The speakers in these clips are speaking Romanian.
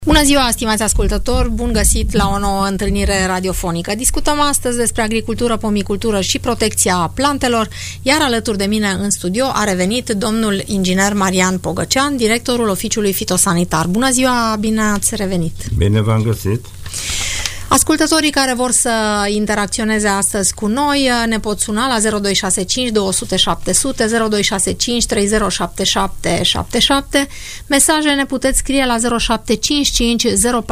Bună ziua, stimați ascultători! Bun găsit la o nouă întâlnire radiofonică. Discutăm astăzi despre agricultură, pomicultură și protecția plantelor, iar alături de mine în studio a revenit domnul inginer Marian Pogăcean, directorul Oficiului Fitosanitar. Bună ziua, bine ați revenit! Bine v-am găsit! Ascultătorii care vor să interacționeze astăzi cu noi ne pot suna la 0265 200 700, 0265 307777. Mesaje ne puteți scrie la 0755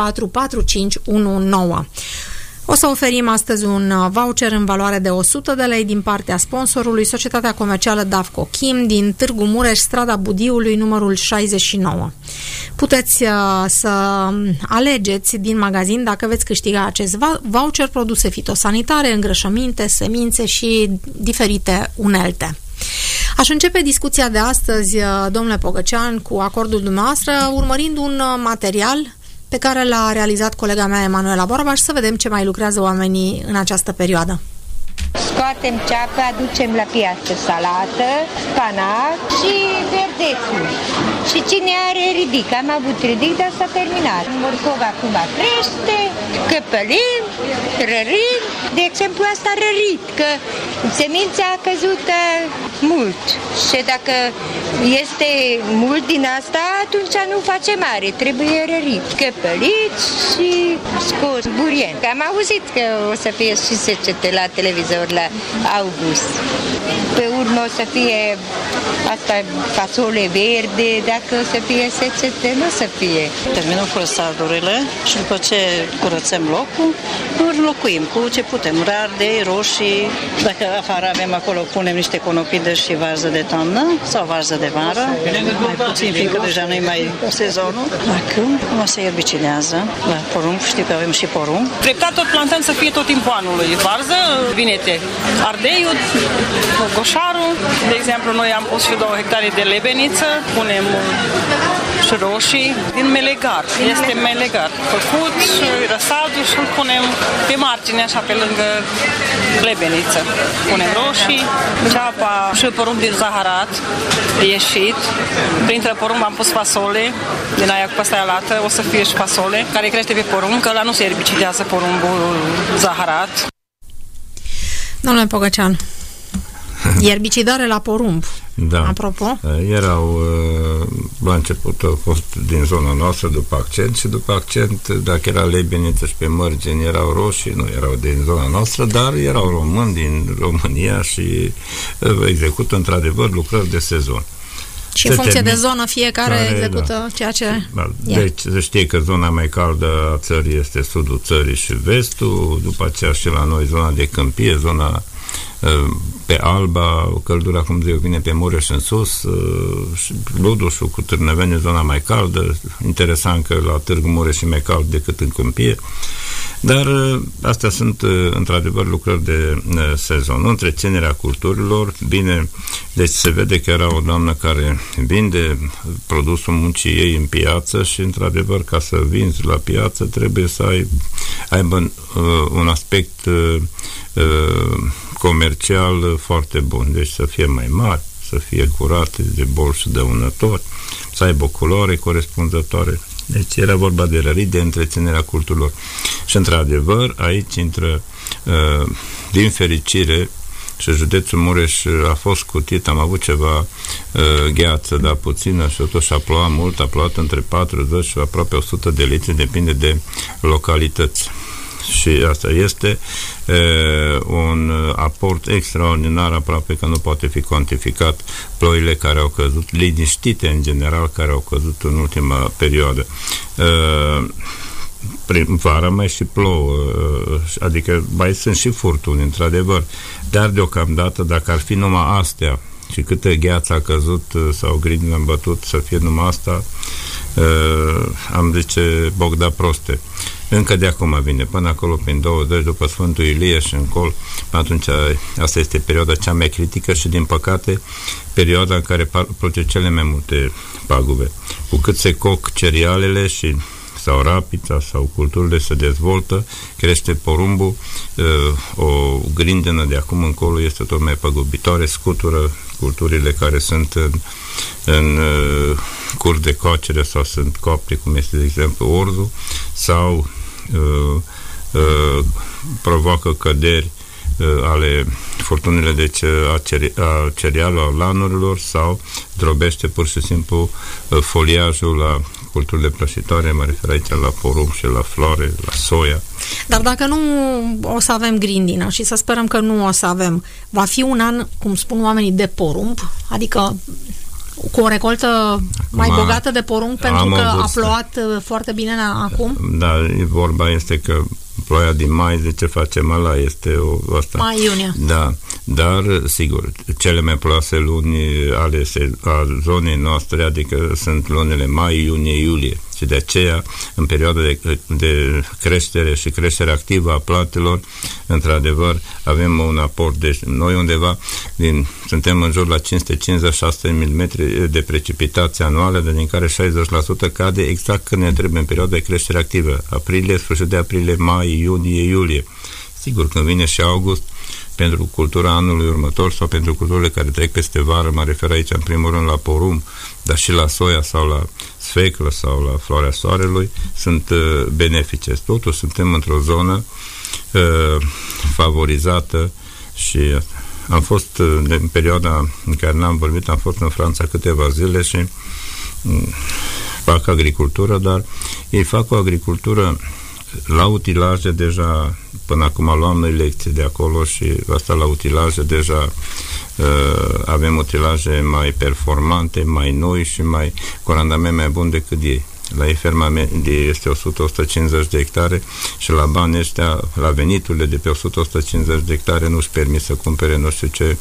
044519. O să oferim astăzi un voucher în valoare de 100 de lei din partea sponsorului, Societatea Comercială Davco Chim, din Târgu Mureș, strada Budiului, numărul 69. Puteți să alegeți din magazin dacă veți câștiga acest voucher, produse fitosanitare, îngrășăminte, semințe și diferite unelte. Aș începe discuția de astăzi, domnule Pogăcean, cu acordul dumneavoastră, urmărind un material pe care l-a realizat colega mea Emanuela Borbaș, să vedem ce mai lucrează oamenii în această perioadă. Scoatem ceapă, aducem la piață salată, spanac și verdețul. Și cine are ridic? Am avut ridic, dar s-a terminat. Morcov acum crește, căpălim, rărit. De exemplu, asta rărit, că semința a căzut mult. Și dacă este mult din asta, atunci nu face mare. Trebuie rărit, căpălit și scos, burien. Am auzit că o să fie și secete la televizor la august. Pe urmă o să fie asta fasole verde, dacă o să fie secete, nu o să fie. Terminăm curățadurile și după ce curățăm locul, înlocuim cu ce putem. Ardei, roșii, dacă afară avem acolo, punem niște conopidă și varză de toamnă sau varză de vară, mai puțin, fiindcă deja nu-i mai sezonul. Acum se erbicidează la porumb, știu că avem și porumb. Treptat tot plantăm să fie tot timpul anului. Varză, vinete, ardeiul, goșarul. De exemplu, noi am pus și 2 hectare de lebeniță, punem și roșii din melegar. Este melegar făcut și răsadul și îl punem pe margine, așa pe lângă lebeniță. Punem roșii, ceapa și porumb din zaharat ieșit. Printre porumb am pus fasole din aia cu păstaia lată, o să fie și fasole care crește pe porumb, că ăla nu se erbicidează porumbul zaharat. Domnule Pogăcean, ierbicidare la porumb. Da. Apropo? Erau, la început au fost din zona noastră, după accent, și după accent, dacă era lebeniță și pe mărgini erau roșii, nu erau din zona noastră, dar erau români din România și execută într-adevăr lucrări de sezon. Și în funcție de zonă fiecare execută ceea ce Deci se știe că zona mai caldă a țării este sudul țării și vestul, după aceea și la noi zona de câmpie, zona pe Alba, căldura, cum zic, vine pe Mureș în sus, Ludușul cu Târnăveni, zona mai caldă. Interesant că la Târgu Mureș e mai cald decât în câmpie. Dar astea sunt într-adevăr lucrări de sezon. Întreținerea culturilor, bine, deci se vede că era o doamnă care vinde produsul muncii ei în piață și într-adevăr ca să vinzi la piață trebuie să aibă un aspect comercial foarte bun, deci să fie mai mari, să fie curate de boli și dăunători, să aibă o culoare corespunzătoare. Deci era vorba de rărit, de întreținerea culturilor. Și într-adevăr, aici intră, din fericire, și județul Mureș a fost scutit, am avut ceva gheață, dar puțină, și totuși a plouat mult, a plouat între 40 și aproape 100 de litri, depinde de localități. Și asta este un aport extraordinar, aproape că nu poate fi cuantificat, ploile care au căzut, liniștite în general, care au căzut în ultima perioadă. Vara mai și plouă, adică mai sunt și furtuni, într-adevăr, dar deocamdată, dacă ar fi numai astea și câtă gheață a căzut sau grindin am bătut, să fie numai asta, am zice Bogda proste. Încă de acum vine, până acolo prin 20, după Sfântul Ilie și încolo, atunci asta este perioada cea mai critică și, din păcate, perioada în care produce cele mai multe pagube. Cu cât se coc cerealele și sau rapița sau culturile se dezvoltă, crește porumbul, o grindină de acum încolo este tot mai păgubitoare, scutură culturile care sunt în curs de cocere sau sunt copte, cum este de exemplu orzul, sau provoacă căderi ale furtunile a cerealelor, lanurilor, sau drobește pur și simplu foliajul la culturile plășitoare, mă refer aici la porumb și la floare, la soia. Dar dacă nu o să avem grindină și să sperăm că nu o să avem, va fi un an, cum spun oamenii, de porumb, adică cu o recoltă mai bogată de porumb, pentru că a plouat foarte bine acum? Da, vorba este că ploaia din mai, de ce face mala, este asta. Mai-iunie. Da, dar, sigur, cele mai ploase luni a zonei noastre, adică sunt lunile mai, iunie, iulie. Și de aceea, în perioada de creștere și creștere activă a platelor, într-adevăr, avem un aport. Deci, noi undeva, suntem în jur la 556 mm de precipitație anuală, din care 60% cade exact când ne trebuie în perioada de creștere activă. Aprilie, sfârșit de aprilie, mai, iunie, iulie. Sigur, când vine și august, pentru cultura anului următor sau pentru culturile care trec peste vară, mă refer aici în primul rând la porumb, dar și la soia sau la sfeclă sau la floarea soarelui, sunt benefice. Totuși suntem într-o zonă favorizată și am fost, în perioada în care n-am vorbit, am fost în Franța câteva zile și fac agricultură, dar ei fac o agricultură la utilaje deja, până acum luam noi lecții de acolo și asta la utilaje deja avem utilaje mai performante, mai noi și cu randament mai bun decât ei. La ei ferma este 100-150 de hectare și la banii ăștia, la veniturile de pe 100-150 de hectare nu-și permit să cumpere nu știu ce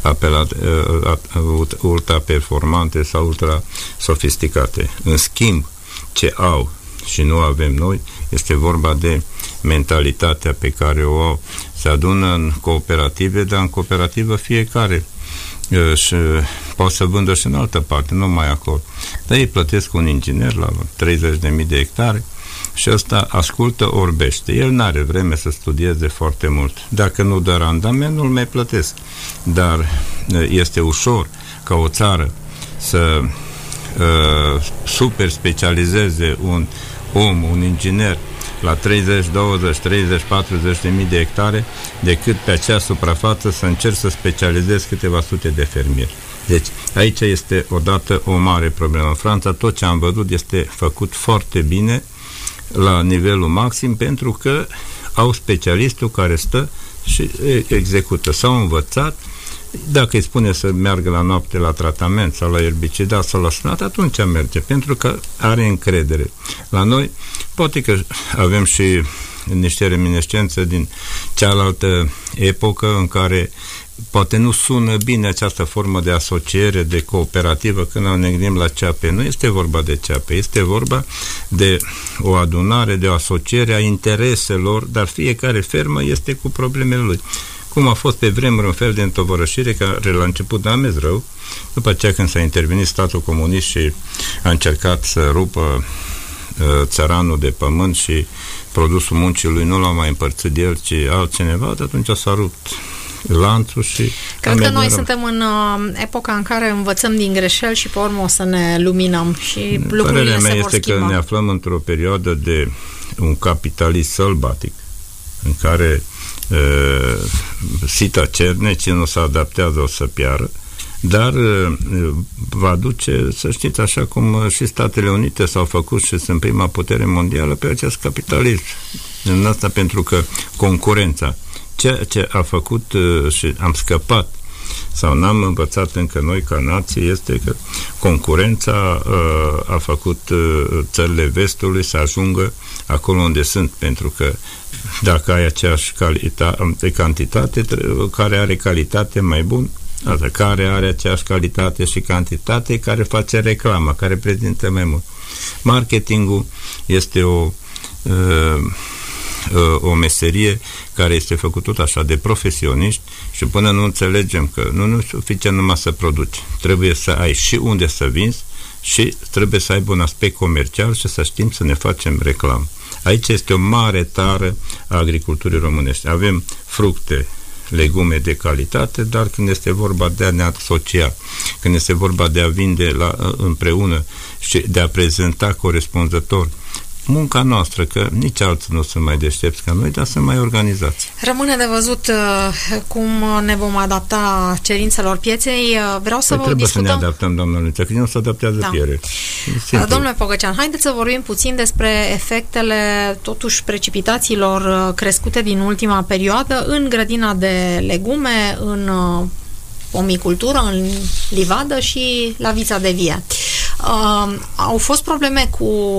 ultra performante sau ultra sofisticate. În schimb, ce au și nu avem noi, este vorba de mentalitatea pe care o au. Se adună în cooperative, dar în cooperativă fiecare și poate să vândă și în altă parte, nu mai acolo. Dar ei plătesc un inginer la 30.000 de hectare și ăsta ascultă, orbește. El n-are vreme să studieze foarte mult. Dacă nu dă randament, nu-l mai plătesc. Dar este ușor ca o țară să super specializeze un om, un inginer la 30, 20, 30, 40 de mii de hectare, decât pe acea suprafață să încerc să specializez câteva sute de fermieri. Deci aici este odată o mare problemă. În Franța tot ce am văzut este făcut foarte bine la nivelul maxim, pentru că au specialistul care stă și execută. S-au învățat. Dacă îi spune să meargă la noapte la tratament sau la erbicidat sau la sunat, atunci merge, pentru că are încredere. La noi, poate că avem și niște reminiscențe din cealaltă epocă în care poate nu sună bine această formă de asociere, de cooperativă, când ne gândim la CAP. Nu este vorba de CAP, este vorba de o adunare, de o asociere a intereselor, dar fiecare fermă este cu problemele lui. Cum a fost pe vremuri un fel de întovărășire care la început n-a mers rău, după aceea când s-a intervenit statul comunist și a încercat să rupă țăranul de pământ și produsul muncii lui nu l-a mai împărțit de el, ci altcineva, atunci s-a rupt lanțul și... Cred că noi suntem în epoca în care învățăm din greșeli și pe urmă o să ne luminăm și lucrurile se vor schimba. Că ne aflăm într-o perioadă de un capitalism sălbatic, în care sita cerne, cine nu se adaptează o să piară, dar va duce, să știți, așa cum și Statele Unite s-au făcut și sunt prima putere mondială pe acest capitalism. În asta, pentru că concurența, ceea ce a făcut și am scăpat sau n-am învățat încă noi ca nație, este că concurența a făcut țările vestului să ajungă acolo unde sunt, pentru că dacă ai aceeași cantitate, care are calitate mai bună, care are aceeași calitate și cantitate, care face reclamă, care prezintă mai mult. Marketingul este o meserie care este făcută tot așa de profesioniști și până nu înțelegem că nu e suficient numai să produci, trebuie să ai și unde să vinzi și trebuie să aibă un aspect comercial și să știm să ne facem reclamă. Aici este o mare tară a agriculturii românești. Avem fructe, legume de calitate, dar când este vorba de a ne asocia, când este vorba de a vinde împreună și de a prezenta corespunzător munca noastră, că nici alții nu sunt mai deștepți ca noi, dar sunt mai organizați. Rămâne de văzut cum ne vom adapta cerințelor pieței. Vreau să vă discutăm... să ne adaptăm, doamna Luța, că nu se adaptează piere. Domnule Pogăcean, haideți să vorbim puțin despre efectele, totuși, precipitațiilor crescute din ultima perioadă în grădina de legume, în pomicultură, în livadă și la vița de vie. Au fost probleme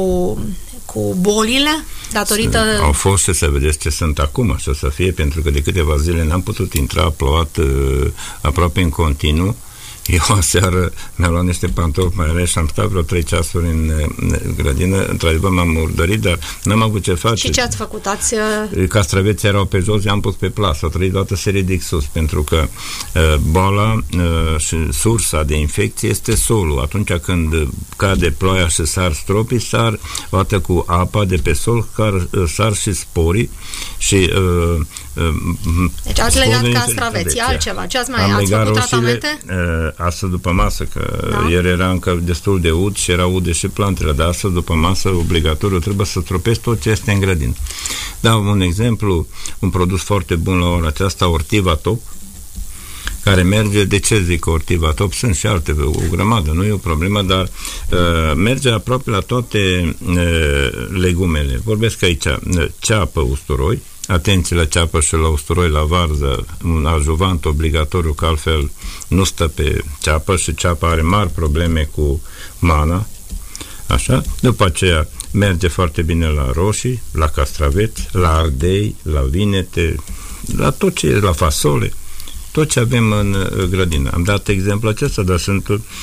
cu bolile datorită... Au fost și să vedeți ce sunt acum și o să fie, pentru că de câteva zile n-am putut intra, a plouat aproape în continuu. Eu aseară mi-am luat niște pantofi mai ales și am stat vreo 3 ceasuri în grădină. Într-adevăr m-am murdărit, dar n-am avut ce face. Și ce ați făcut? Castraveții erau pe jos, i-am pus pe plasă. A trebuit toată să ridic sus, pentru că boala și sursa de infecție este solul. Atunci când cade ploaia și sar stropii, sar odată cu apa de pe sol, sar și sporii și deci ați legat castraveții, altceva. Ce ați făcut tratamente? Astăzi după masă, că ieri era încă destul de ud și era ude și plantele, dar astăzi după masă obligatoriu trebuie să stropesc tot ce este în grădină. Dau un exemplu, un produs foarte bun la ora aceasta, Ortiva Top, care merge, de ce zic Ortiva Top? Sunt și alte, o grămadă, nu e o problemă, dar merge aproape la toate legumele. Vorbesc aici, ceapă, usturoi, atenție la ceapă și la usturoi, la varză, un adjuvant obligatoriu, că altfel nu stă pe ceapă și ceapa are mari probleme cu mana. Așa? După aceea merge foarte bine la roșii, la castraveți, la ardei, la vinete, la tot ce e, la fasole, tot ce avem în grădină. Am dat exemplu acesta, dar sunt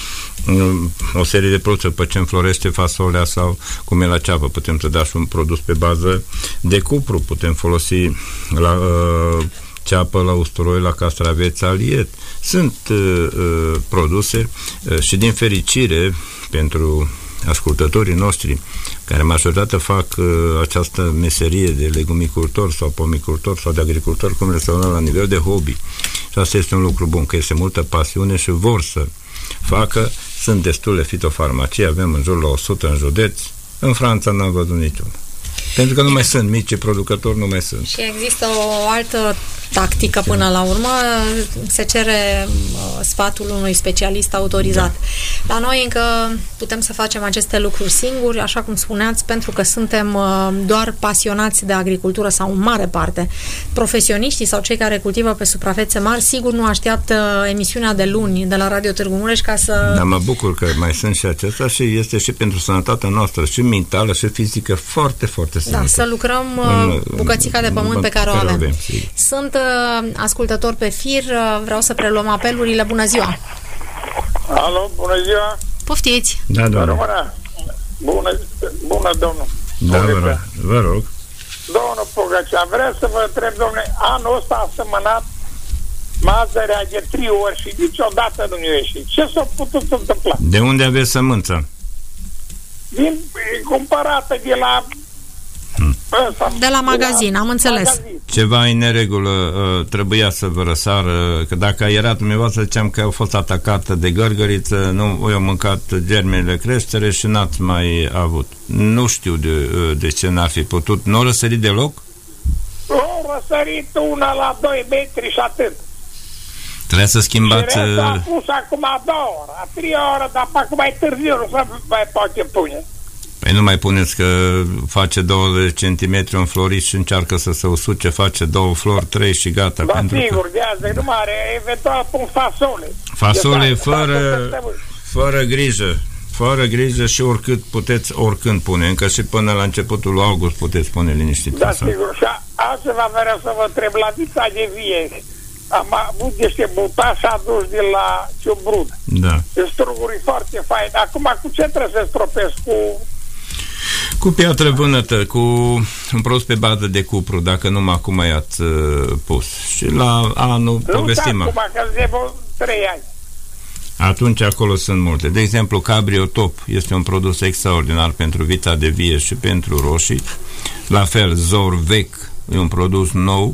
o serie de produse, pe ce înflorește fasolea sau cum e la ceapă, putem să da și un produs pe bază de cupru, putem folosi la ceapă, la usturoi, la castraveți, aliet. Sunt produse și din fericire pentru ascultătorii noștri, care majoritatea fac această meserie de legumicultor sau pomicultor sau de agricultor convențional la nivel de hobby. Și asta este un lucru bun, că este multă pasiune și vor să facă. Sunt destule fitofarmacii, avem în jur la 100 în județ. În Franța n-am văzut niciunul. Pentru că nu mai sunt, mici producători nu mai sunt. Și există o altă tactică până la urmă, se cere sfatul unui specialist autorizat. Da. La noi încă putem să facem aceste lucruri singuri, așa cum spuneați, pentru că suntem doar pasionați de agricultură sau în mare parte. Profesioniștii sau cei care cultivă pe suprafețe mari, sigur nu așteaptă emisiunea de luni de la Radio Târgu Mureș ca să... Da, mă bucur că mai sunt și acestea și este și pentru sănătatea noastră, și mentală, și fizică, foarte, foarte sănătoasă. Da, să lucrăm bucățica de pământ pe care o avem. Sunt ascultător pe fir, vreau să preluăm apelurile. Bună ziua! Alo, bună ziua! Poftiți! Da, doamne! Bună, domnul! Da, vă rog! Domnul Pogăcean, vreau să vă întreb, domnule, anul ăsta a semănat mazărea de 3 ori și niciodată nu ne-a ieșit. Ce s-a putut întâmpla? De unde aveți sămânță? Cumpărată de la... De la magazin, am înțeles. Ceva în neregulă trebuia să vă răsară, că dacă era dumneavoastră, ziceam că au fost atacată de gărgăriță, nu i-au mâncat germele creștere și n-ați mai avut. Nu știu de ce n-ar fi putut. Nu au răsărit deloc? Au răsărit una la 2 metri și atât. Trebuie să schimbați... Și restul a pus acum a 2 ore, a 3 ore, dar acum mai târziu nu se mai poate pune. Păi nu mai puneți că face 20 centimetri un florit și încearcă să se usuce, face 2 flori, 3 și gata. Da, sigur, de azi nu mai are, eventual pun fasole. Fasole fără grijă. Fără grijă și oricând pune, încă și până la începutul lui august puteți pune liniștit. Da, sigur. Și altceva vreau să vă întreb, la vița de vie, am avut niște butași adus de la Ciubrud. Da. Struguri foarte fain. Acum cu ce trebuie să stropesc? Cu piatră vânătă, cu un produs pe bază de cupru, dacă numai acum i-ați pus. Și la anul povestim. Nu acum, că de 3 ani. Atunci acolo sunt multe. De exemplu, Cabriotop este un produs extraordinar pentru vita de vie și pentru roșii. La fel, Zorvec e un produs nou,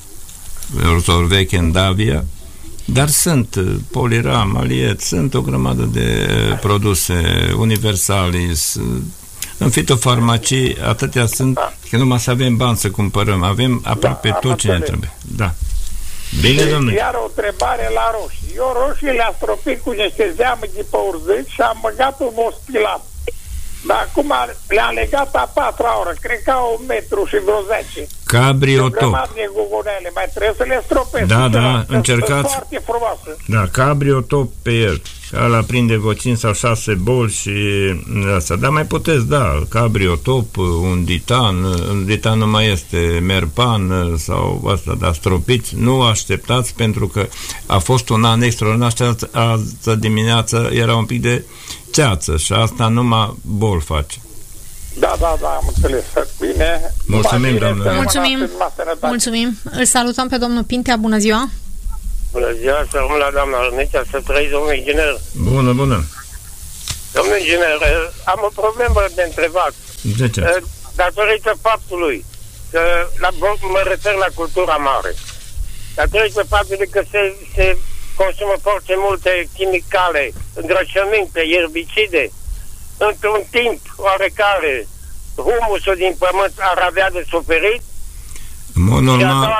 Zorvec Endavia, dar sunt Poliram, Aliet, sunt o grămadă de produse, Universalis, în fitofarmacii, atâtea sunt, că numai să avem bani să cumpărăm, avem aproape tot ce ne trebuie. Da. Bine, domnule. Iar o întrebare la roșii. Eu roșii le-am stropit cu niște zeamă de pe urzici și am băgat un ospilat. Dar acum le-am legat a 4 oră, cred că au 1 metru și vreo 10. Cabriotop. De gugunele, mai trebuie să le stropesc. Da, încercați. Foarte frumoasă. Da, Cabriotop pe el. Ăla prinde vreo 5 sau 6 boli și asta. Dar mai puteți, da, Cabriotop, un ditan nu mai este, Merpan sau asta, dar stropiți, nu așteptați, pentru că a fost un an extraordinar și azi dimineață era un pic de ceață și asta numai bol face. Da, am înțeles. Bine. Mulțumim, domnule. Mulțumim. Îl salutăm pe domnul Pintea. Bună ziua. Bună ziua, să rămân la doamna Rănicea, să trăiți, domnul inginer. Bună. Domnul inginer, am o problemă de întrebat. De ce? Datorită faptului că mă refer la cultura mare. Datorită faptului că se consumă foarte multe chimicale, îngrășăminte, erbicide, într-un timp oarecare humusul din pământ ar avea de suferit. În mod normal, și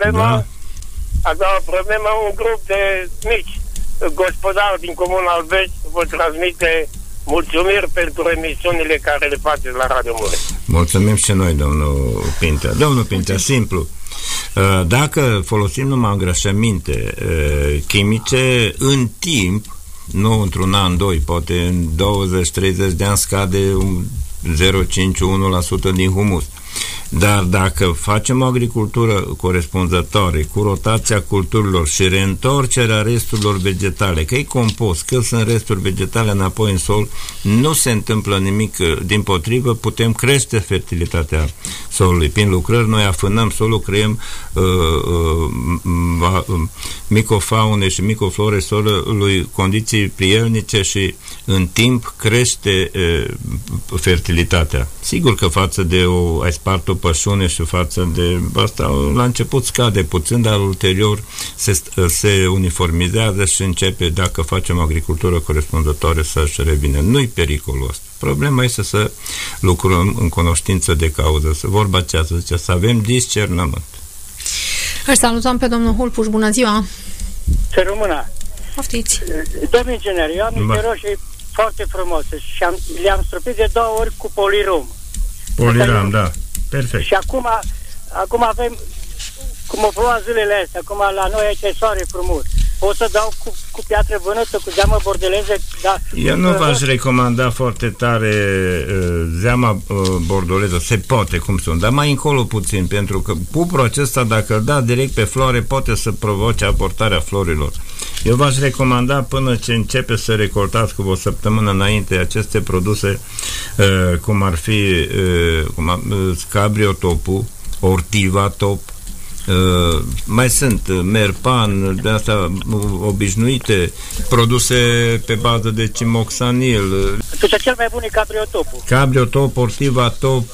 a doua problemă, un grup de mici gospodari din Comuna Albești vă transmite mulțumiri pentru emisiunile care le faceți la Radio Mureș. Mulțumim și noi, domnul Pintea. Domnul Pintea, simplu. Dacă folosim numai îngrășăminte chimice, în timp, nu într-un an, 2, poate în 20-30 de ani scade 0,5-1% din humus. Dar dacă facem o agricultură corespunzătoare, cu rotația culturilor și reîntorcerea resturilor vegetale, că e compost, că sunt resturi vegetale înapoi în sol, nu se întâmplă nimic, dimpotrivă, putem crește fertilitatea solului. Prin lucrări noi afânăm solul, creăm micofaune și micoflore solului, condiții prielnice și în timp crește fertilitatea. Sigur că față de ai spart o pășune și față de asta, la început scade puțin, dar ulterior se uniformizează și începe, dacă facem agricultură corespunzătoare, să-și revină. Nu-i pericolul ăsta. Problema este să lucrăm în cunoștință de cauză, vorba aceea, să zice, să avem discernământ. Îl salutăm pe domnul Hulpuș. Bună ziua! Să rămână! Poftiți! Domnul inginer, eu am niște roșii foarte frumoase și le-am stropit de 2 ori cu Poliram. Poliram, da. Perfect. Și acum avem, cum o ploua zilele astea, acum la noi aici e soare frumos. Pot să dau cu piatră vânătă, cu zeamă bordeleză? Da. Eu nu v-aș recomanda foarte tare zeama bordoleză, se poate cum sunt, dar mai încolo puțin, pentru că puprul acesta, dacă îl da direct pe floare, poate să provoce aportarea florilor. Eu v-aș recomanda, până ce începe să recoltați cu o săptămână înainte aceste produse, cum ar fi Cabriotopul, Ortivatop, mai sunt Merpan, de asta obișnuite, produse pe bază de cimoxanil. Atunci cel mai bun e Cabriotopul. Cabriotop, Ortivatop,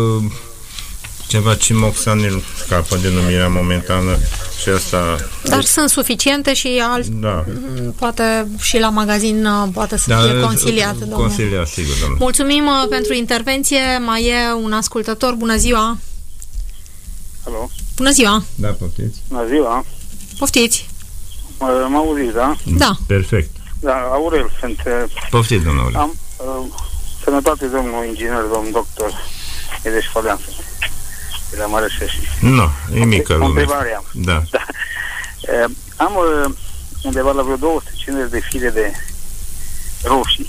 ceva cimoxanil, scapă denumirea momentană și asta. Dar sunt suficiente și poate și la magazin poate să fie consiliat. Consiliat, sigur, domnule. Mulțumim pentru intervenție. Mai e un ascultător. Bună ziua! Alo? Bună ziua! Da, poftiți. Bună ziua! Poftiți! Mă auziți, da? Da. Perfect. Da, Aurel sunt. Poftiți, domnul Aurel. Am sănătate, domnul inginer, domnul doctor Edeș Fălean. De la Mărășești. Nu, e mică lume. Întrebarea. Da. Am undeva la vreo 250 de fire de roșii.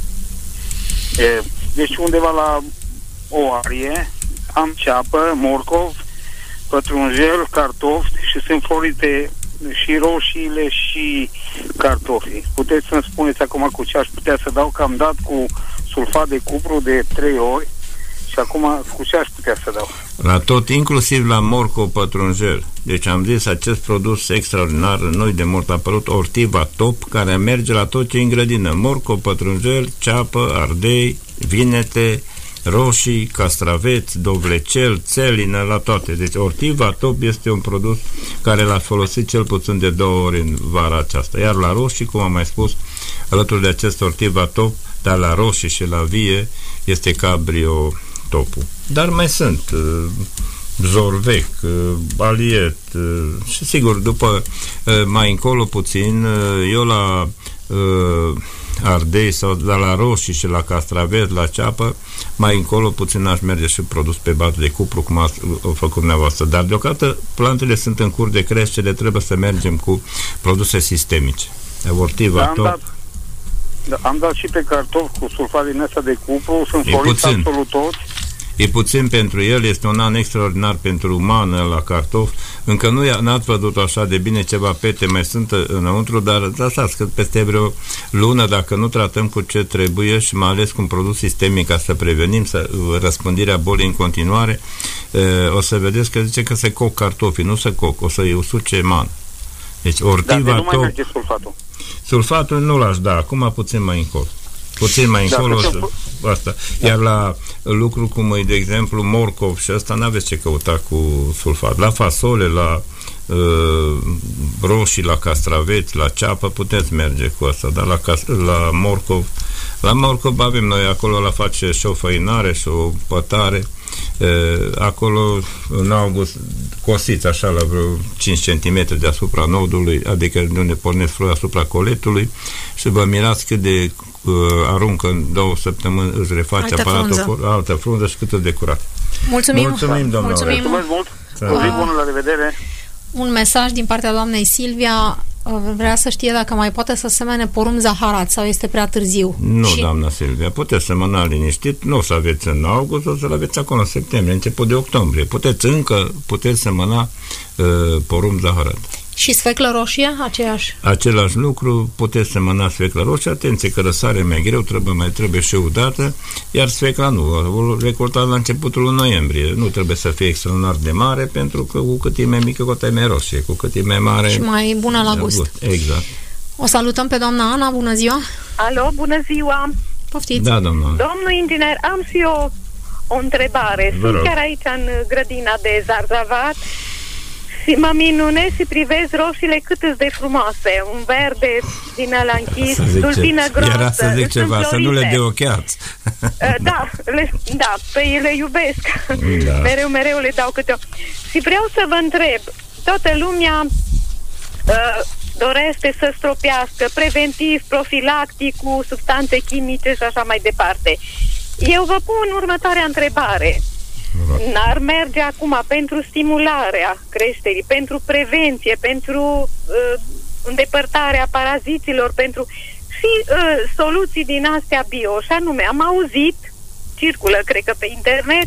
Deci undeva la o arie am ceapă, morcov, pătrunjel, cartofi și sunt florite și roșiile și cartofii. Puteți să-mi spuneți acum cu ce aș putea să dau, că am dat cu sulfat de cupru de 3 ori și acum cu ce aș putea să dau? La tot, inclusiv la morcov pătrunjel. Deci am zis, acest produs extraordinar, noi de mult a apărut Ortiva Top, care merge la tot ce în grădină. Morcov pătrunjel, ceapă, ardei, vinete, roșii, castraveți, dovlecel, țelină, la toate. Deci Ortiva Top este un produs care l-a folosit cel puțin de 2 ori în vara aceasta. Iar la roșii, cum am mai spus, alături de acest Ortiva Top, dar la roșii și la vie, este Cabrio Topul. Dar mai sunt Zorvec, Aliet și sigur, după mai încolo puțin, eu la ardei sau la roșii și la castraveți, la ceapă, mai încolo puțin aș merge și produs pe bază de cupru, cum a făcut dumneavoastră. Dar deocamdată plantele sunt în curs de creștere, trebuie să mergem cu produse sistemice. Ortiva Top. Am dat și pe cartofi cu sulfat din ăsta de cupru, sunt foliți absolut toți. E puțin pentru el, este un an extraordinar pentru mană la cartofi. Încă n-ați văzut așa de bine, ceva pete mai sunt înăuntru, dar lăsați că peste vreo lună, dacă nu tratăm cu ce trebuie și mai ales cu un produs sistemic ca să prevenim răspândirea bolii în continuare, o să vedeți că zice că se coc cartofii, nu se coc, o să-i usuce mană. Deci Ortiva Top. Nu mai merge sulfatul. Sulfatul nu l-aș da, acum puțin mai încolo. Puțin mai încolo asta. Iar la lucruri cum e, de exemplu, morcov și ăsta, n-aveți ce căuta cu sulfat. La fasole, la roșii, la castraveți, la ceapă, puteți merge cu asta, dar la morcov avem noi acolo, la face și o făinare și o pătare. Acolo în august cosiți așa la vreo 5 cm deasupra nodului, adică de unde pornesc flori, asupra coletului, și vă mirați cât de aruncă în 2 săptămâni, își reface aparatul, altă frunză și cât de curat. Mulțumim, domnule. Mulțumesc mult. Bună, la revedere. Un mesaj din partea doamnei Silvia. Vrea să știe dacă mai poate să semene porumb zaharat sau este prea târziu. Nu, doamna Silvia, puteți semăna liniștit, nu o să aveți în august, o să-l aveți acolo în septembrie, început de octombrie. Puteți semăna porumb zaharat. Și sfeclă roșie, aceeași? Același lucru, puteți semăna sfeclă roșie, atenție că răsare mai greu, trebuie și udată, iar sfecla nu, o recoltați la începutul lui noiembrie, nu trebuie să fie extraordinar de mare, pentru că cu cât e mai mică, cu cât e mai roșie, cu cât e mai mare... Și mai bună la gust. Exact. O salutăm pe doamna Ana, bună ziua! Alo, bună ziua! Poftiți! Da, doamna. Domnul inginer, am și eu o întrebare. Sunt chiar aici în grădina de zarzavat și mă minunez și privez roșiile cât îs de frumoase. Un verde din ăla închis, tulpină groasă. Era să zic ceva, să nu le deocheați. Da, pe ele iubesc. Da. Mereu le dau câte o... Și vreau să vă întreb, toată lumea dorește să stropească preventiv, profilactic, cu substanțe chimice și așa mai departe. Eu vă pun următoarea întrebare. N-ar merge acum pentru stimularea creșterii, pentru prevenție, pentru îndepărtarea paraziților, pentru și soluții din astea bio? Și anume, am auzit, circulă, cred că pe internet,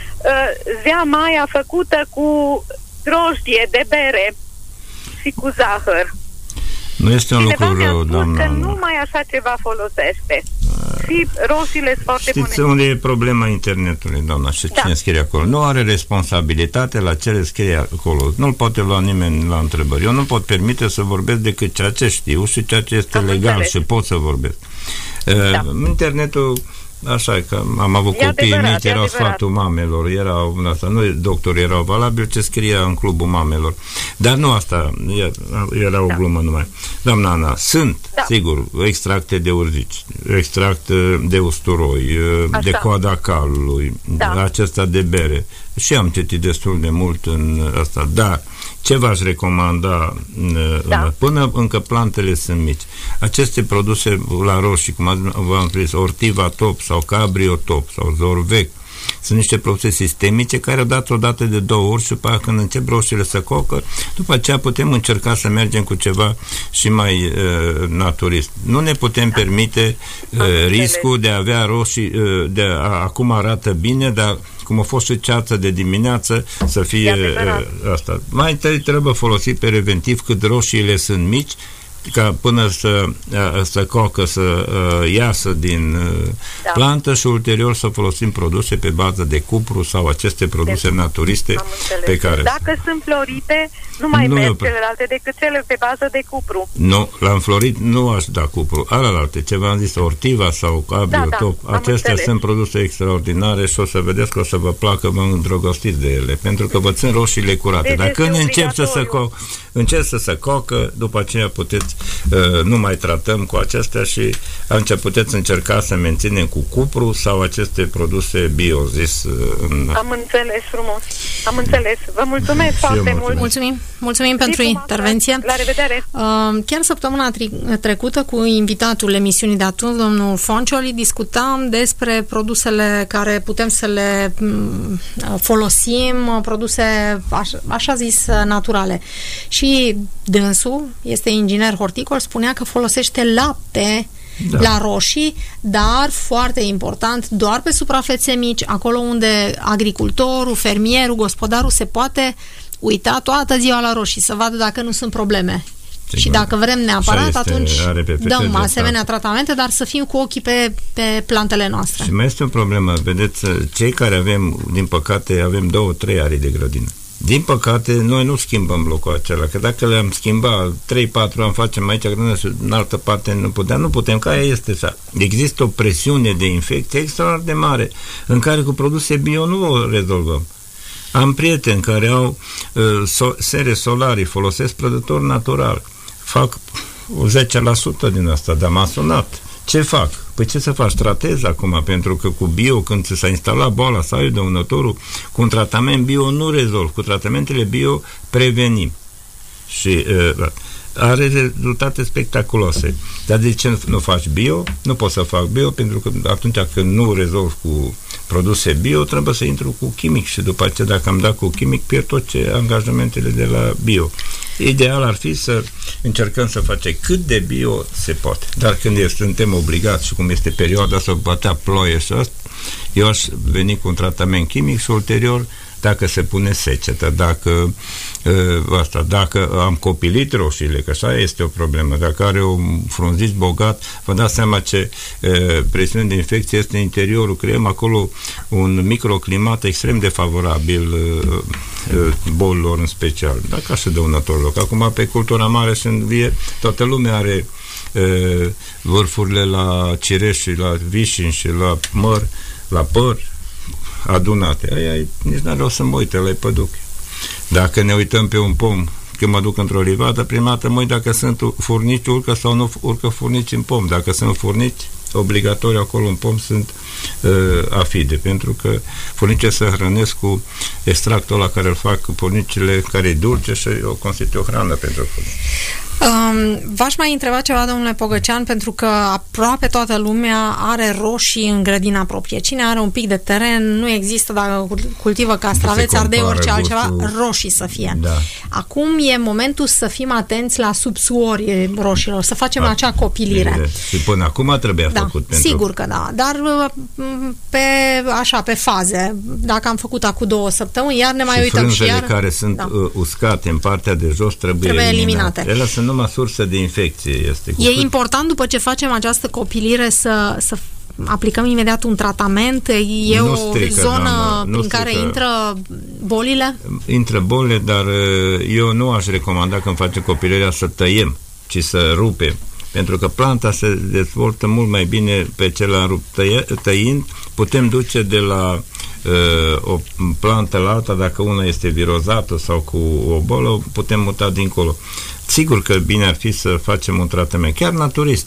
zeamaia făcută cu drojdie de bere și cu zahăr. Nu este un lucru rău, doamna. Că numai așa ceva folosește. Și roșiile sunt foarte bune. Știți unde e problema internetului, doamna? Și cine scrie acolo? Nu are responsabilitate la ce scrie acolo. Nu-l poate lua nimeni la întrebări. Eu nu pot permite să vorbesc decât ceea ce știu și ceea ce este legal și pot să vorbesc. Internetul, așa, că am avut copii mici, erau sfatul mamelor, nu doctorii erau valabili, ce scria în clubul mamelor. Dar nu asta, era o glumă numai. Doamna Ana, sunt, sigur, extracte de urzici, extract de usturoi, de coada calului, acesta de bere. Și am citit destul de mult în asta, dar ce v-aș recomanda până încă plantele sunt mici? Aceste produse la roșii, cum v-am spus, Ortiva Top sau Cabrio Top sau Zorvec, sunt niște produse sistemice care au dat odată de 2 ori și după când încep roșiile să cocă, după aceea putem încerca să mergem cu ceva și mai naturist. Nu ne putem permite riscul de a avea roșii, acum arată bine, dar cum a fost și ceață de dimineață, să fie asta. Mai întâi trebuie folosit preventiv cât roșiile sunt mici, ca până să cocă, să iasă din plantă și ulterior să folosim produse pe bază de cupru sau aceste produse naturiste pe care... Dacă sunt florite, nu mai merg celelalte decât cele pe bază de cupru. Nu, la înflorit nu aș da cupru. Alelalte, ce v-am zis, ortiva sau abiotop, acestea sunt produse extraordinare și o să vedeți că o să vă placă, vă îndrăgostiți de ele, pentru că vă țin roșiile curate. Dacă încep să se cocă, după aceea puteți, nu mai tratăm cu acestea și puteți încerca să menținem cu cupru sau aceste produse bio-zis. Am înțeles frumos. Am înțeles. Vă mulțumesc foarte mult. Mulțumim pentru intervenție. La revedere. Chiar săptămâna trecută cu invitatul emisiunii de atunci, domnul Foncioli, discutam despre produsele care putem să le folosim, produse așa zis naturale. Și dânsul, este inginer horticol, spunea că folosește lapte la roșii, dar foarte important, doar pe suprafețe mici, acolo unde agricultorul, fermierul, gospodarul se poate uita toată ziua la roșii, să vadă dacă nu sunt probleme. Sigur. Și dacă vrem neapărat, atunci dăm asemenea tratamente, dar să fim cu ochii pe plantele noastre. Și mai este o problemă, vedeți, cei care avem, din păcate, avem 2-3 arii de grădină. Din păcate, noi nu schimbăm locul acela, că dacă le-am schimbat 3-4 ani, facem aici grădină și în altă parte nu putem, că aia este așa. Există o presiune de infecție extraordinar de mare, în care cu produse bio nu o rezolvăm. Am prieteni care au sere solarii, folosesc prădător natural, fac 10% din asta, dar m-a sunat. Ce fac? Păi ce să faci? Tratez acum, pentru că cu bio, când s-a instalat boala sau dăunătorul, cu un tratament bio nu rezolv, cu tratamentele bio prevenim. Și are rezultate spectaculoase. Dar de ce nu faci bio? Nu pot să fac bio, pentru că atunci când nu rezolv cu produse bio, trebuie să intru cu chimic și după aceea, dacă am dat cu chimic, pierd tot ce angajamentele de la bio. Ideal ar fi să încercăm să facem cât de bio se poate. Dar când suntem obligați și cum este perioada să bătea ploaie și asta, eu aș veni cu un tratament chimic și ulterior, dacă se pune secetă, dacă am copilit roșiile, că așa este o problemă, dacă are un frunziș bogat, vă dați seama ce presiune de infecție este în interiorul, creăm acolo un microclimat extrem de favorabil bolilor în special, dacă așa dăunătorilor. Acum pe cultura mare și în vie, toată lumea are vârfurile la cireș și la vișin și la măr, la păr adunate. Aia nici n-are o să mă uite la păduc. Dacă ne uităm pe un pom, când mă duc într-o livadă, prima dată mă uit dacă sunt furnici, urcă sau nu urcă furnici în pom. Dacă sunt furnici, obligatoriu acolo în pom sunt afide, pentru că furnicile se hrănesc cu extractul ăla care îl fac furnicile, care e dulce și o constituie o hrană pentru furnici. V-aș mai întreba ceva, domnule Pogăcean, pentru că aproape toată lumea are roșii în grădina proprie. Cine are un pic de teren, nu există, dacă cultivă castraveți, ardei, orice altceva, roșii să fie. Da. Acum e momentul să fim atenți la subsuorii roșilor, să facem acea copilire. Și până acum trebuia făcut. Sigur că da, dar pe faze. Dacă am făcut acum 2 săptămâni, iar ne mai uităm și iar... care sunt uscate în partea de jos trebuie eliminate. Ele sunt numai sursă de infecție. E important după ce facem această copilire să aplicăm imediat un tratament? E o zonă prin care intră bolile? Intră bolile, dar eu nu aș recomanda când facem copilăria să tăiem, ci să rupem. Pentru că planta se dezvoltă mult mai bine pe celălalt rup. Tăind, putem duce de la o plantă la alta, dacă una este virozată sau cu o bolă, putem muta dincolo. Sigur că bine ar fi să facem un tratament, chiar naturist,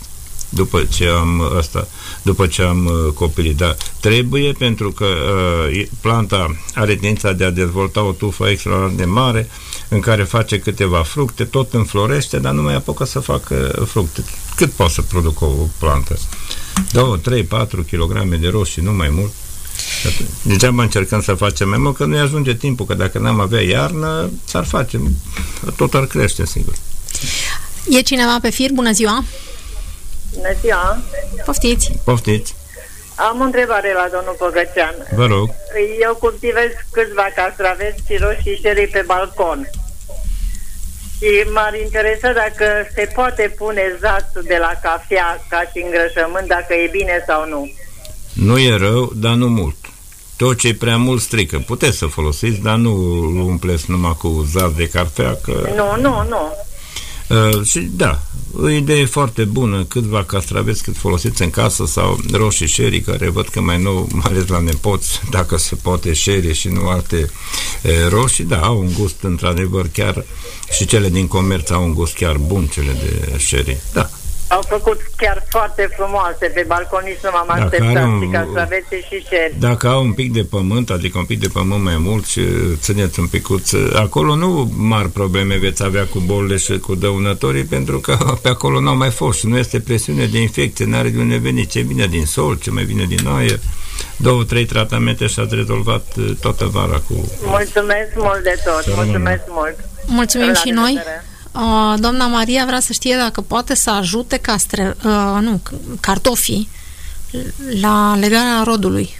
după ce am copilit, dar trebuie, pentru că planta are tendința de a dezvolta o tufă extraordinar de mare în care face câteva fructe, tot înflorește, dar nu mai apucă să facă fructe. Cât poate să producă o plantă? 2, 3, 4 kg de roșii, nu mai mult. Degeaba încercăm să facem mai mult, că nu-i ajunge timpul, că dacă n-am avea iarnă, s-ar face, tot ar crește, sigur. E cineva pe fir? Bună ziua! Bună ziua! Poftiți! Am o întrebare la domnul Pogăcean. Vă rog. Eu cultivez câțiva castraveți și roșii cherry pe balcon. Și m-ar interesa dacă se poate pune zațul de la cafea ca și îngrășământ, dacă e bine sau nu. Nu e rău, dar nu mult. Tot ce e prea mult strică. Puteți să folosiți, dar nu umpleți numai cu zaț de cafea, că... Nu. Și da, o idee foarte bună, câțiva castraveți cât folosiți în casă sau roșii sherry, care văd că mai nou, mai ales la nepoți, dacă se poate sherry și nu alte roșii, da, au un gust într-adevăr chiar, și cele din comerț au un gust chiar bun, cele de sherry, da. Au făcut chiar foarte frumoase pe balcon, nici nu m-am așteptat, și castravețe și sherry. Dacă au un pic de pământ, adică un pic de pământ mai mult și țineți un picuț, acolo nu mari probleme veți avea cu bolile și cu dăunătorii, pentru că pe acolo n-au mai fost și nu este presiune de infecție, n-are de unde veni, ce vine din sol, ce mai vine din aer. 2-3 tratamente și ați rezolvat toată vara cu... Mulțumesc mult de tot, mulțumesc mult. Mulțumim și noi. Doamna Maria vrea să știe dacă poate să ajute cartofii la legarea rodului.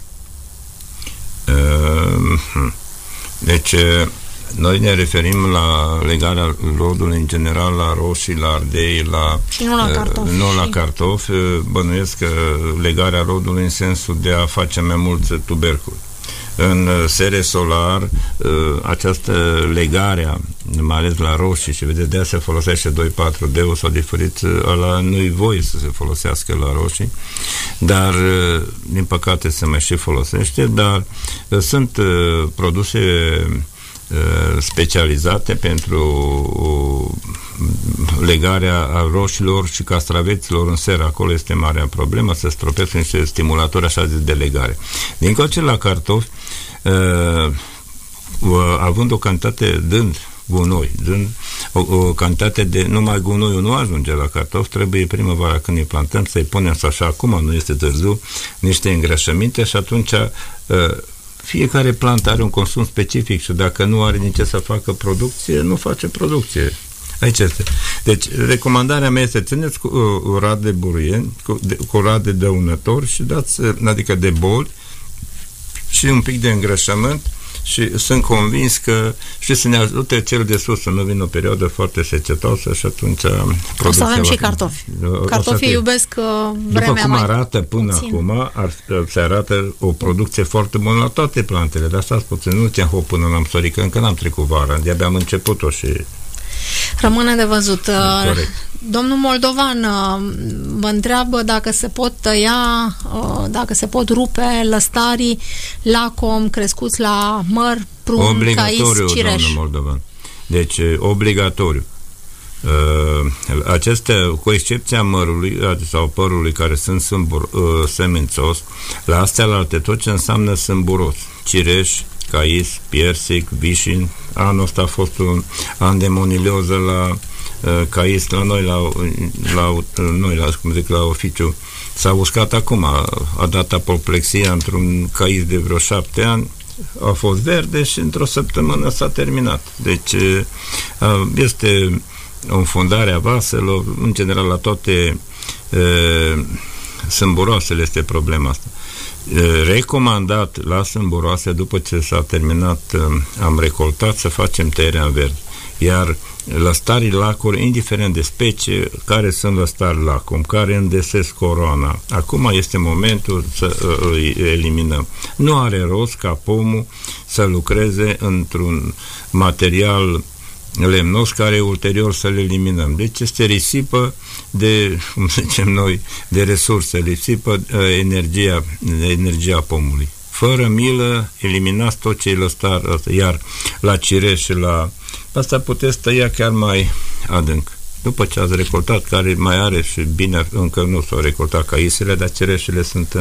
Deci noi ne referim la legarea rodului în general, la roșii, la ardei, și nu la cartofi. Nu la cartofi. Bănuiesc că legarea rodului în sensul de a face mai mulți tuberculi. În sere solar, această legare, mai ales la roșii, și vedeți, de-aia se folosește 2,4-D sau diferit, ăla nu-i voie să se folosească la roșii, dar din păcate se mai și folosește, dar sunt produse specializate pentru legarea a roșilor și castraveților în seră. Acolo este marea problemă, se stropesc niște stimulatori așa zis de legare. Din coace la cartofi, având o cantitate, dând o cantitate de, numai gunoiul nu ajunge la cartofi, trebuie primăvara când îi plantăm să-i punem așa, acum nu este târziu, niște îngrășăminte și atunci fiecare plantă are un consum specific și dacă nu are nici ce să facă producție, nu face producție. Aici este. Deci, recomandarea mea este țineți cu rad de buruieni, cu rad de dăunători și dați, adică de boli și un pic de îngrășământ și sunt convins că și să ne ajute cel de sus să nu vină o perioadă foarte secetoasă și atunci o să avem și cartofi. Cartofii iubesc vremea după cum mai arată până puțin. Acum se arată o producție foarte bună la toate plantele, dar stați puțin, nu ți-am hop până n-am sorit, că încă n-am trecut vara, de-abia am început-o și rămâne de văzut. Domnul Moldovan vă întreabă dacă se pot tăia, dacă se pot rupe lăstarii lacom crescuți la măr, prun, cais, cireș. Domnul Moldovan. Deci, obligatoriu. Acestea, cu excepția mărului sau părului care sunt semințos, la astea alte tot ce înseamnă sâmburos, cireș, cais, piersic, vișin. Anul ăsta a fost un an de monilioză la cais, la noi la oficiu. S-a uscat acum, a dat apoplexia într-un cais de vreo 7 ani, a fost verde și într-o săptămână s-a terminat. Deci este o înfundare a vaselor, în general la toate sâmburoasele este problema asta. Recomandat la sâmburoase, după ce s-a terminat, am recoltat, să facem tăierea în verde. Iar lăstarii lacuri, indiferent de specie, care sunt lăstari lacum, care îndesesc coroana, acum este momentul să îi eliminăm. Nu are rost ca pomul să lucreze într-un material lemnos care ulterior să le eliminăm. Deci este risipă de, cum zicem noi, de resurse, risipă energia pomului. Fără milă, eliminați tot ce e lăstar, iar la cireș și la asta puteți tăia chiar mai adânc. După ce ați recoltat, care mai are și bine, încă nu s-au recoltat caisele, dar cireșele sunt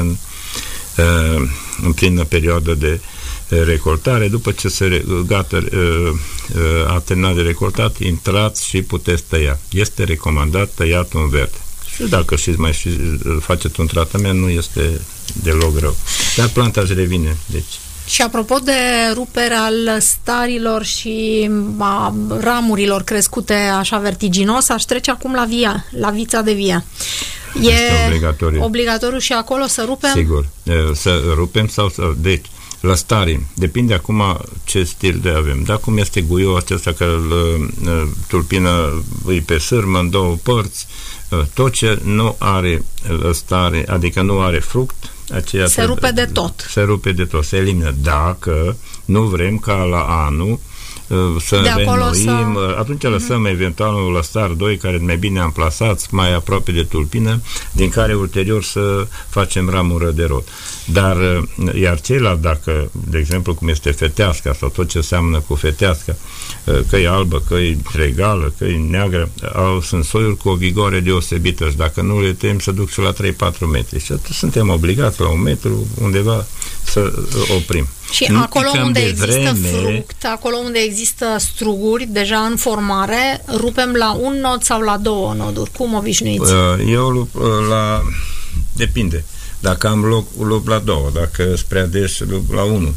în plină perioadă de recoltare. După ce se gata, a terminat de recoltat, intrați și puteți tăia. Este recomandat tăiat în verde. Și dacă mai faceți un tratament, nu este deloc rău. Dar planta își revine. Deci. Și apropo de ruperea lăstarilor și a ramurilor crescute așa vertiginos, aș trece acum la vița de vie. Este obligatoriu. Obligatoriu și acolo să rupem? Sigur. Să rupem sau deci, lăstarii, depinde acum ce stil de avem. Da, cum este guiul acesta care tulpina îi pe sârmă în două părți, tot ce nu are lăstare, adică nu are fruct, aceea se rupe de tot. Se rupe de tot, se elimină. Dacă nu vrem ca la anul să reînnoim, atunci lăsăm eventual un lăstar 2 care mai bine amplasați, mai aproape de tulpină, din care ulterior să facem ramură de rod. Dar, iar ceilalți, dacă, de exemplu, cum este feteasca sau tot ce seamănă cu feteasca, că e albă, că e regală, că e neagră, sunt soiuri cu o vigoare deosebită și dacă nu le tem, să duc și la 3-4 metri. Și atunci suntem obligați la 1 metru undeva să oprim. Și acolo unde există fruct, acolo unde există struguri deja în formare, rupem la 1 nod sau la 2 noduri? Cum obișnuiți? Eu depinde. Dacă am lup la 2, dacă sunt prea des, lup la 1.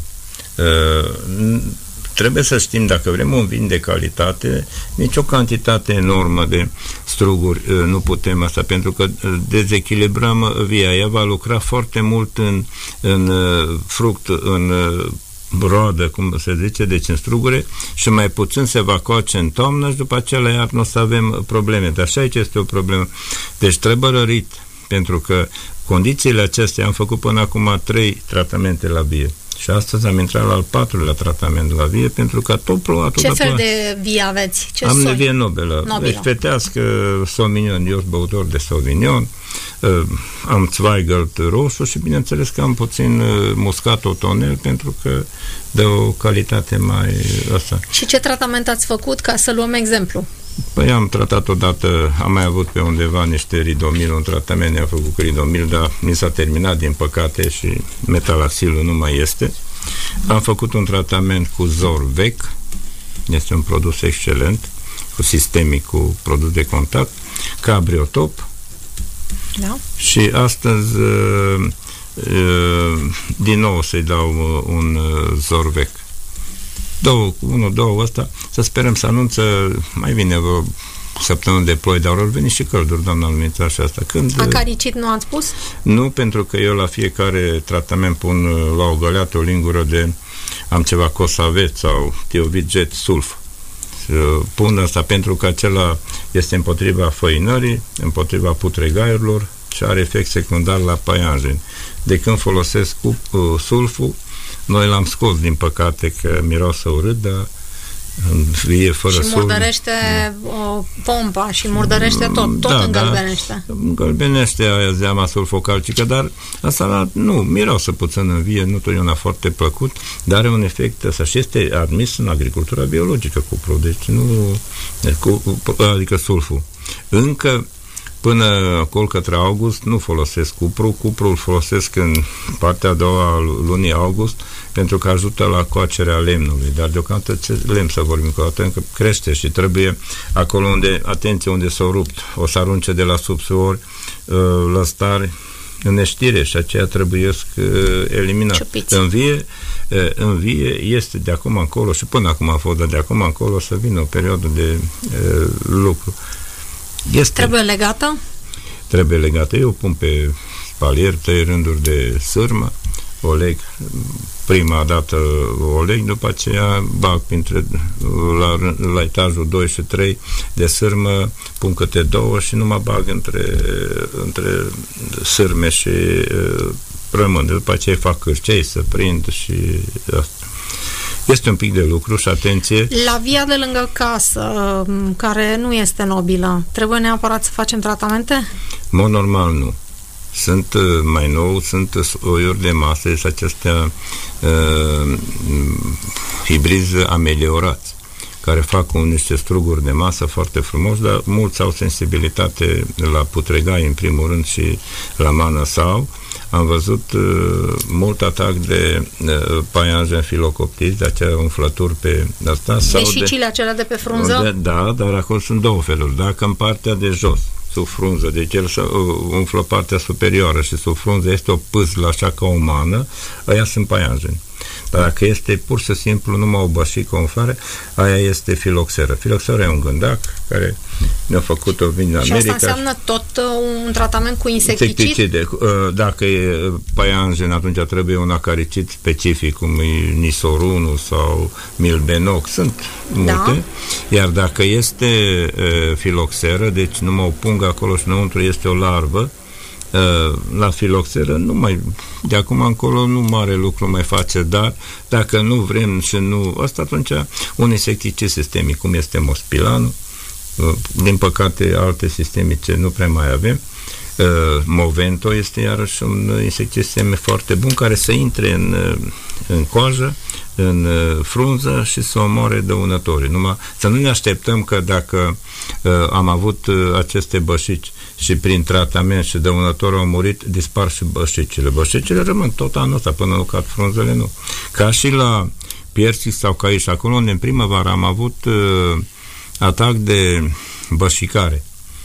Trebuie să știm, dacă vrem un vin de calitate, nici o cantitate enormă de struguri nu putem asta, pentru că dezechilibrăm via. Ea va lucra foarte mult în fruct, în roadă, cum se zice, deci în strugure, și mai puțin se va coace în toamnă și după aceea la iarnă o să avem probleme. Dar și aici este o problemă. Deci trebuie rărit, pentru că condițiile acestea am făcut până acum 3 tratamente la vie. Și astăzi am intrat la al 4-lea tratament la vie, pentru că tot plouă. Ce fel de vie aveți? Ce am soi? Vie Nobelă. Deci fetească, Sauvignon, eu sunt băutor de Sauvignon, am Zweigelt roșu și bineînțeles că am puțin muscat otonel, pentru că dă o calitate mai asta. Și ce tratament ați făcut, ca să luăm exemplu? Păi am tratat odată, am mai avut pe undeva niște ridomil, un tratament ne-a făcut cu ridomil, dar mi s-a terminat din păcate și metalaxilul nu mai este. Am făcut un tratament cu Zorvec, este un produs excelent, cu sistemic, cu produs de contact, Cabriotop. Da. Și astăzi din nou să-i dau un Zorvec. 1-2 ăsta, să sperăm să anunță, mai vine o săptămână de ploi, dar au venit și călduri, doamna Lumința, și asta. Acaricit nu ați pus? Nu, pentru că eu la fiecare tratament pun la o găleată o lingură de, am ceva Cosavet sau Tiovit sulf. Pun asta pentru că acela este împotriva făinării, împotriva putregaiurilor și are efect secundar la paianjeni. De când folosesc cu sulful, noi l-am scos, din păcate, că miroase urât, dar vie fără sulf. Și murdărește pompa și murdărește tot îngălbenește. Da, îngălbenește aia zeama sulfocalcică, dar asta nu, miroase puțin în vie, nu totdeauna foarte plăcut, dar are un efect ăsta și este admis în agricultura biologică cuprul, deci nu, adică sulful. Încă până acolo către august nu folosesc cuprul folosesc în partea a doua a lunii august, pentru că ajută la coacerea lemnului, dar deocamdată ce lemn să vorbim cu atât, că crește și trebuie acolo unde, atenție, unde s-au rupt, o să arunce de la subsori lăstari în neștire și aceea trebuie eliminat. În vie este de acum încolo și până acum a fost, dar de acum încolo să vină o perioadă de lucru. Trebuie legată? Trebuie legată. Eu pun pe spalier 3 rânduri de sârmă, o leg, prima dată o leg, după aceea bag la etajul 2 și 3 de sârmă, pun câte 2 și nu mă bag între sârme și rămân. După aceea fac cârcei să prind și asta. Este un pic de lucru și atenție. La via de lângă casă, care nu este nobilă, trebuie neapărat să facem tratamente? În mod normal nu. Sunt mai nou, sunt oiuri de masă, și acestea hibrizi ameliorați, care fac niște struguri de masă foarte frumos, dar mulți au sensibilitate la putregai în primul rând și la mană sau am văzut mult atac de paianjeni filocoptiți, de aceea umflături pe asta. Deșicile acelea de pe frunză? Da, dar acolo sunt 2 feluri. Dacă în partea de jos, sub frunză, deci el umflă partea superioară și sub frunză este o pâslă așa ca o mană, ăia sunt paianjeni. Dar dacă este pur și simplu numai o bășică, o umflare, aia este filoxeră. Filoxera e un gândac care ne-a făcut-o vin în America. Și asta înseamnă tot un tratament cu insecticide? Dacă e paianjen, atunci trebuie un acaricid specific, cum e Nisorunul sau Milbenox, sunt multe. Iar dacă este filoxeră, deci numai o pungă acolo și înăuntru este o larvă, la filoxeră de acum încolo nu mare lucru mai face, dar dacă nu vrem și nu asta, atunci un insecticid sistemic, cum este Mospilanul, din păcate alte sistemice nu prea mai avem. Movento este iarăși un insecticid sistemic foarte bun, care să intre în coajă, în frunză și să omoare dăunătorii. Numai să nu ne așteptăm că dacă am avut aceste bășici și prin tratament și dăunătorul au murit, dispar și bășicile. Bășicile rămân tot anul ăsta, până nu cad frunzele, nu. Ca și la piersic sau caiș, acolo unde în primăvară am avut atac de bășicare.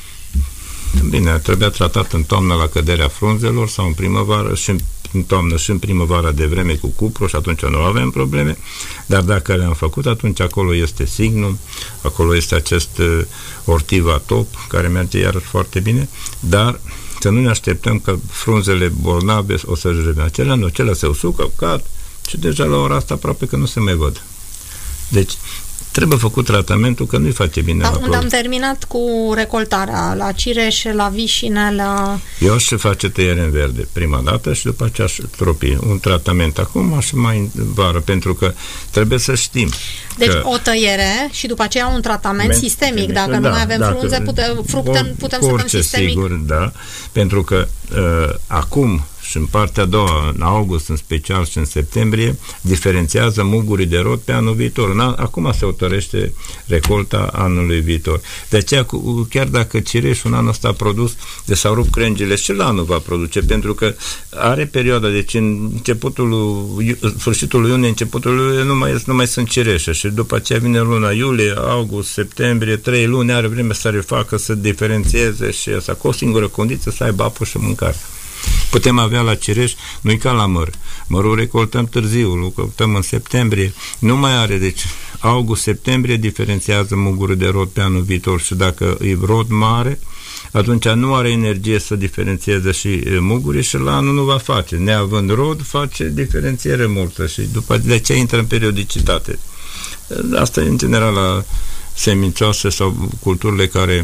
Bine, trebuia tratat în toamnă la căderea frunzelor sau în primăvară și în toamnă și în primăvara de vreme cu cupru și atunci nu avem probleme, dar dacă le-am făcut, atunci acolo este signum, acolo este acest ortiva top, care merge iar foarte bine, dar să nu ne așteptăm că frunzele bolnave o să revină. Acelea se usucă, cad și deja la ora asta aproape că nu se mai văd. Deci, trebuie făcut tratamentul, că nu-i face bine. Dar unde am terminat cu recoltarea, la cireș, la vișine, la... Eu aș face tăiere în verde prima dată și după aceea aș tropi un tratament acum și mai în vară, pentru că trebuie să știm. Deci o tăiere și după aceea un tratament sistemic. Dacă nu mai avem frunze, putem să dăm sistemic. Sigur, da, pentru că acum și în partea a doua, în august în special și în septembrie, diferențiază mugurii de rod pe anul viitor. Acum se hotărăște recolta anului viitor. De aceea, chiar dacă cireșul în anul ăsta a produs, de s-au rupt crengile, și la anul va produce, pentru că are perioada, deci în sfârșitul lui iunie, începutul lui iulie nu mai sunt cireșe și după aceea vine luna iulie, august, septembrie, 3 luni, are vreme să refacă, să diferențieze și asta, cu o singură condiție, să aibă apă și mâncare. Putem avea la cireș, nu-i ca la măr. Mărul recoltăm târziu, îl recoltăm în septembrie. Nu mai are, deci august-septembrie diferențiază mugurul de rod pe anul viitor și dacă e rod mare, atunci nu are energie să diferențieze și mugurii și la anul nu va face. Neavând rod, face diferențiere multă și după de aceea intră în periodicitate. Asta e în general la semințoase sau culturile care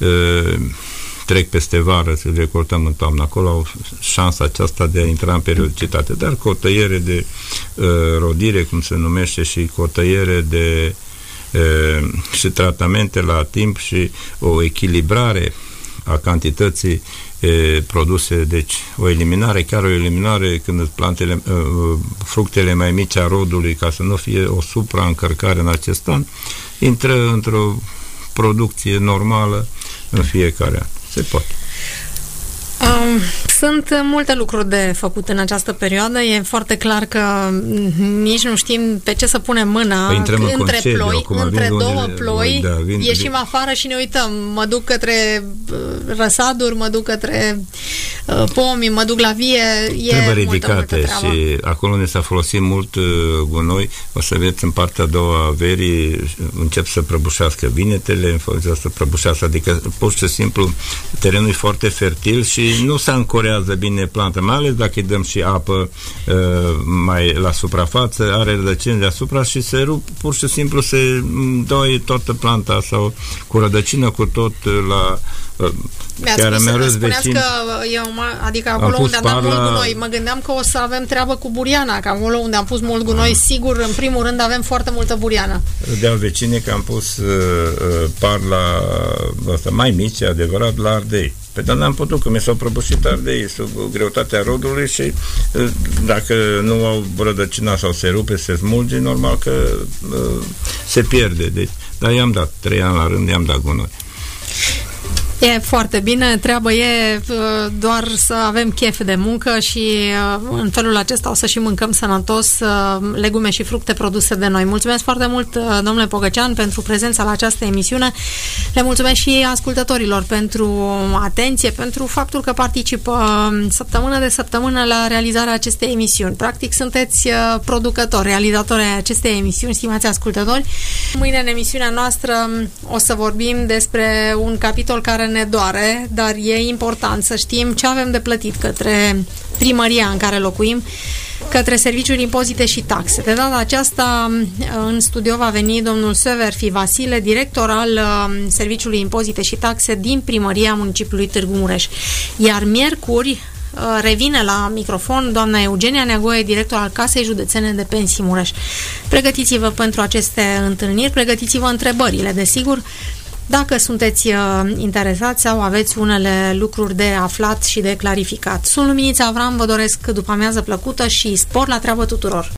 trec peste vară, să recoltăm în toamnă. Acolo au șansa aceasta de a intra în periodicitate, dar cu o tăiere de rodire, cum se numește, și cu o tăiere de și tratamente la timp și o echilibrare a cantității produse, deci o eliminare când plantele, fructele mai mici a rodului, ca să nu fie o supraîncărcare în acest an, intră într-o producție normală în fiecare an. Se poate. Sunt multe lucruri de făcut în această perioadă. E foarte clar că nici nu știm pe ce să punem mâna între ploi, între două ploi, ieșim afară și ne uităm. Mă duc către răsaduri, mă duc către pomi, mă duc la vie. Trebuie ridicate și acolo unde s-a folosit mult gunoi, o să vedeți în partea a doua a verii încep să prăbușească vinetele, să prăbușească, adică pur și simplu terenul e foarte fertil și nu se ancorează bine planta, mai ales dacă îi dăm și apă mai la suprafață, are rădăcini deasupra și se rup, pur și simplu se doie toată planta sau cu rădăcină cu tot la spuneați că adică acolo unde am dat mult gunoi, mă gândeam că o să avem treabă cu buriana, că acolo unde am pus mult gunoi, sigur, în primul rând avem foarte multă buriană. Râdeau vecinii că am pus par la mai mici, adevărat, la ardei. Dar n-am putut, că mi s-au prăbușit ardei sub greutatea rodului și dacă nu au rădăcina sau se rupe, se smulge, normal că se pierde. Deci, dar i-am dat 3 ani la rând, i-am dat gunoi. E foarte bine, treaba e doar să avem chef de muncă și în felul acesta o să și mâncăm sănătos legume și fructe produse de noi. Mulțumesc foarte mult, domnule Pogăcean, pentru prezența la această emisiune. Le mulțumesc și ascultătorilor pentru atenție, pentru faptul că participă săptămână de săptămână la realizarea acestei emisiuni. Practic sunteți producători, realizatori ai acestei emisiuni, stimați ascultători. Mâine în emisiunea noastră o să vorbim despre un capitol care ne doare, dar e important să știm ce avem de plătit către primăria în care locuim, către Serviciul Impozite și Taxe. De data aceasta în studio va veni domnul Severfi Vasile, director al Serviciului Impozite și Taxe din primăria municipiului Târgu Mureș. Iar miercuri revine la microfon doamna Eugenia Neagoe, director al Casei Județene de Pensii Mureș. Pregătiți-vă pentru aceste întâlniri, pregătiți-vă întrebările, desigur, dacă sunteți interesați sau aveți unele lucruri de aflat și de clarificat. Sunt Luminița Avram, vă doresc după amiază plăcută și spor la treabă tuturor!